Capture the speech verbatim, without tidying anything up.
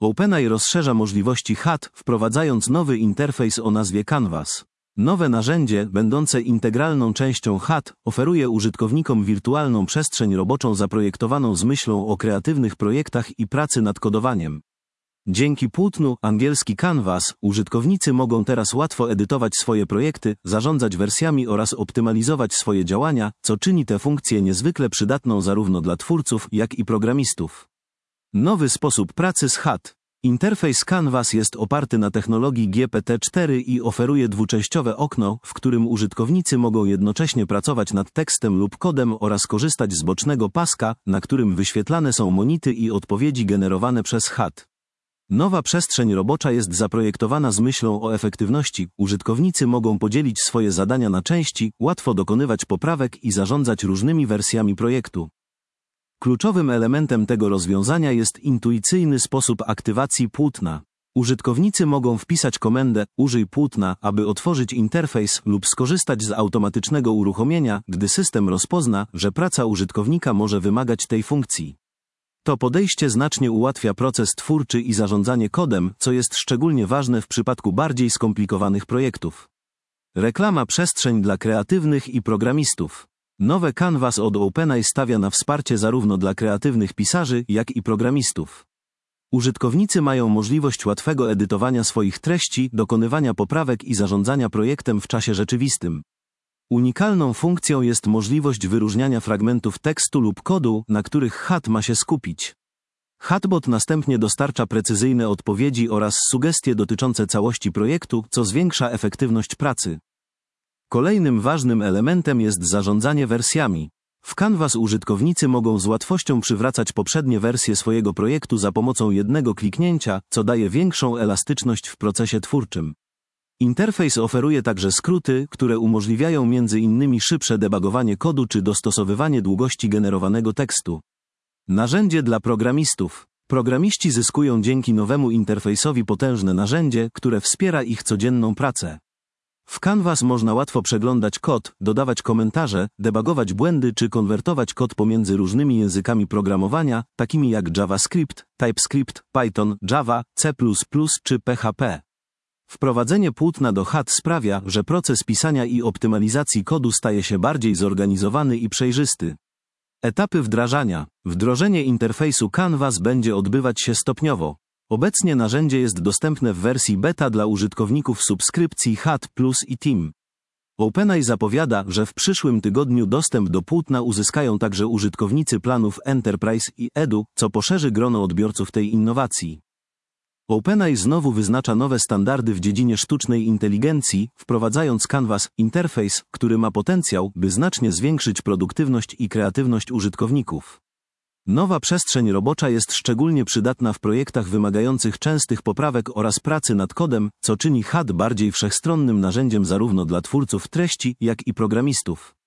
OpenAI rozszerza możliwości H A T, wprowadzając nowy interfejs o nazwie Canvas. Nowe narzędzie, będące integralną częścią H A T, oferuje użytkownikom wirtualną przestrzeń roboczą zaprojektowaną z myślą o kreatywnych projektach i pracy nad kodowaniem. Dzięki płótnu, angielski Canvas, użytkownicy mogą teraz łatwo edytować swoje projekty, zarządzać wersjami oraz optymalizować swoje działania, co czyni tę funkcję niezwykle przydatną zarówno dla twórców, jak i programistów. Nowy sposób pracy z H A T. Interfejs Canvas jest oparty na technologii G P T cztery i oferuje dwuczęściowe okno, w którym użytkownicy mogą jednocześnie pracować nad tekstem lub kodem oraz korzystać z bocznego paska, na którym wyświetlane są monity i odpowiedzi generowane przez H A T. Nowa przestrzeń robocza jest zaprojektowana z myślą o efektywności. Użytkownicy mogą podzielić swoje zadania na części, łatwo dokonywać poprawek i zarządzać różnymi wersjami projektu. Kluczowym elementem tego rozwiązania jest intuicyjny sposób aktywacji płótna. Użytkownicy mogą wpisać komendę „użyj płótna”, aby otworzyć interfejs lub skorzystać z automatycznego uruchomienia, gdy system rozpozna, że praca użytkownika może wymagać tej funkcji. To podejście znacznie ułatwia proces twórczy i zarządzanie kodem, co jest szczególnie ważne w przypadku bardziej skomplikowanych projektów. Reklama przestrzeń dla kreatywnych i programistów. Nowe Canvas od OpenAI stawia na wsparcie zarówno dla kreatywnych pisarzy, jak i programistów. Użytkownicy mają możliwość łatwego edytowania swoich treści, dokonywania poprawek i zarządzania projektem w czasie rzeczywistym. Unikalną funkcją jest możliwość wyróżniania fragmentów tekstu lub kodu, na których H A T ma się skupić. Chatbot następnie dostarcza precyzyjne odpowiedzi oraz sugestie dotyczące całości projektu, co zwiększa efektywność pracy. Kolejnym ważnym elementem jest zarządzanie wersjami. W Canvas użytkownicy mogą z łatwością przywracać poprzednie wersje swojego projektu za pomocą jednego kliknięcia, co daje większą elastyczność w procesie twórczym. Interfejs oferuje także skróty, które umożliwiają między innymi szybsze debugowanie kodu czy dostosowywanie długości generowanego tekstu. Narzędzie dla programistów. Programiści zyskują dzięki nowemu interfejsowi potężne narzędzie, które wspiera ich codzienną pracę. W Canvas można łatwo przeglądać kod, dodawać komentarze, debugować błędy czy konwertować kod pomiędzy różnymi językami programowania, takimi jak JavaScript, TypeScript, Python, Java, C plus plus czy P H P. Wprowadzenie płótna do H A T sprawia, że proces pisania i optymalizacji kodu staje się bardziej zorganizowany i przejrzysty. Etapy wdrażania. Wdrożenie interfejsu Canvas będzie odbywać się stopniowo. Obecnie narzędzie jest dostępne w wersji beta dla użytkowników subskrypcji H A T Plus i Team. OpenAI zapowiada, że w przyszłym tygodniu dostęp do płótna uzyskają także użytkownicy planów Enterprise i Edu, co poszerzy grono odbiorców tej innowacji. OpenAI znowu wyznacza nowe standardy w dziedzinie sztucznej inteligencji, wprowadzając Canvas interfejs, który ma potencjał, by znacznie zwiększyć produktywność i kreatywność użytkowników. Nowa przestrzeń robocza jest szczególnie przydatna w projektach wymagających częstych poprawek oraz pracy nad kodem, co czyni H A T bardziej wszechstronnym narzędziem zarówno dla twórców treści, jak i programistów.